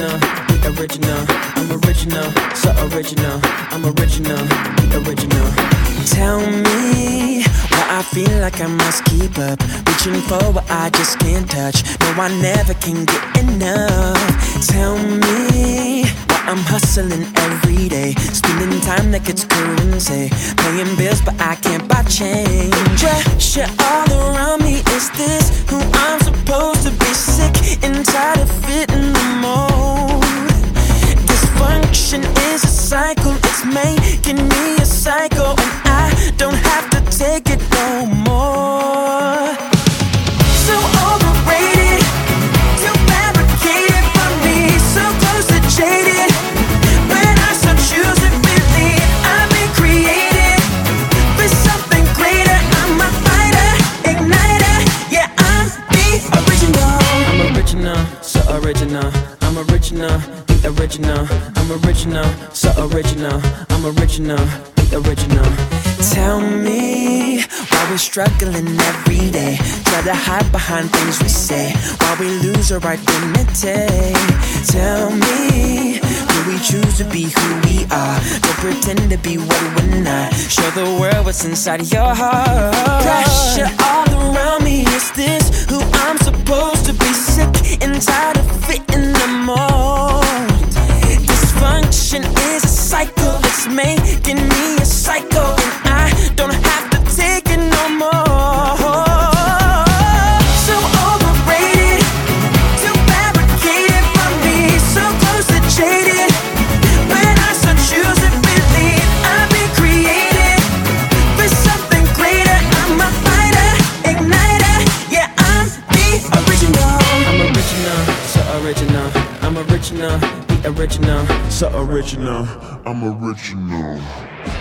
original, the original. I'm original, so original. I'm original, the original. Tell me why I feel like I must keep up, reaching for what I just can't touch. No, I never can get enough. Tell me why I'm hustling every day, spending time like it's currency, paying bills but I can't buy change. Pressure all around me, is this who I'm supposed to be? Sick and tired of fitting the mold. Dysfunction is a cycle, it's making me a psycho, and I don't have to take it no more. So overrated, too fabricated for me, so close to jaded. When I so choose to believe I've been created for something greater. I'm a fighter, igniter, yeah, I'm the original. I'm original, so original. I'm original, the original. I'm original, so original. I'm original, the original. Tell me why we're struggling every day, try to hide behind things we say, why we lose our identity. Tell me, do we choose to be who we are, don't pretend to be what we're not, show the world what's inside of your heart. Pressure all around me, is this who I'm supposed to be? Sick and tired of fitting the mold. Dysfunction is a cycle, it's making me a psycho, and I don't have to take it no more. So overrated, too fabricated for me, so close to jaded. When I so choose to believe I've been created for something greater. I'm a fighter, igniter, yeah, I'm the original. I'm original, so original. I'm original, the original. So original, I'm original.